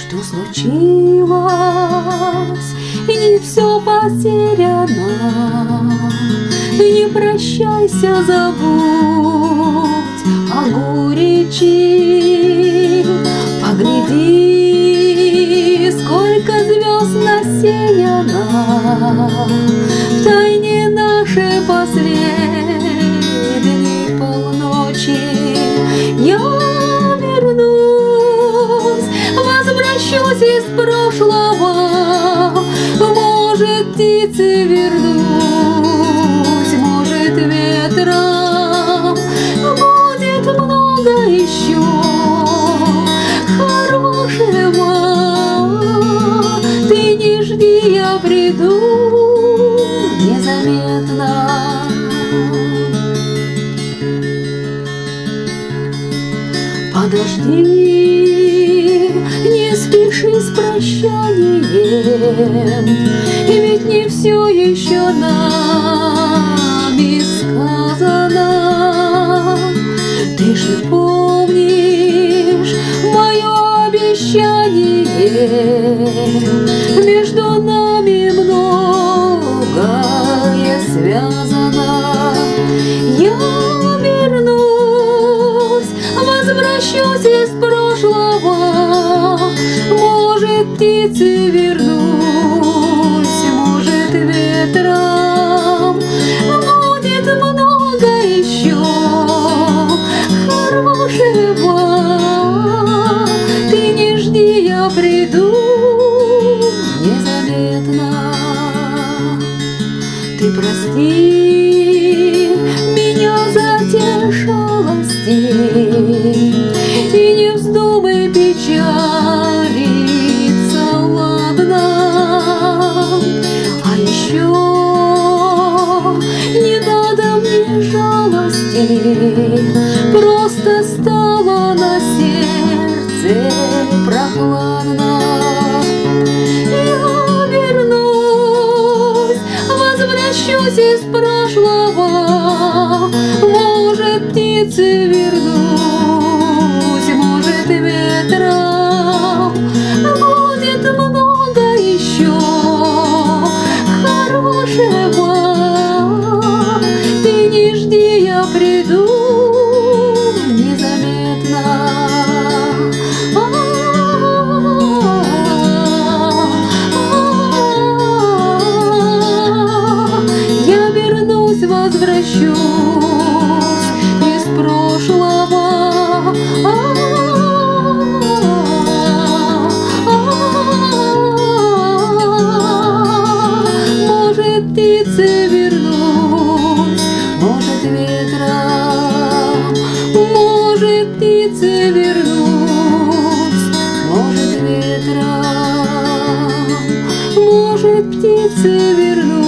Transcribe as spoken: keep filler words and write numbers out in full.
что случилось, не все потеряно. Не прощайся, забудь о горечи. Погляди, сколько звезд насеяно в тайне нашей последней полночи. Я вернусь, возвращусь из прошлого. Может, птицы вернусь, может, ветром. Будет много еще хорошего. Ты не жди, я приду незаметно. Подожди, не спеши с прощанием, ведь не все еще нами сказано. Ты же помнишь мое обещание, между нами многое связано. Я вернусь, возвращусь из прошлого. Может, птицы вернусь, может, ветром. Будет много еще хорошего. Ты не жди, я приду незаметно. Ты прости меня за те шалости и не вздумай печалиться, ладно? А еще не надо мне жалости, просто стало на сердце прохладно. Я вернусь, возвращусь из прошлого. Может, птицы вернусь, может, ветром. Будет много еще хорошего. Ты не жди, я приду незаметно. Я вернусь, возвращусь из прошлого. Может, птицы вернусь, может, ветром. Может, птицы вернусь, может, ветром. Может, птицы вернусь.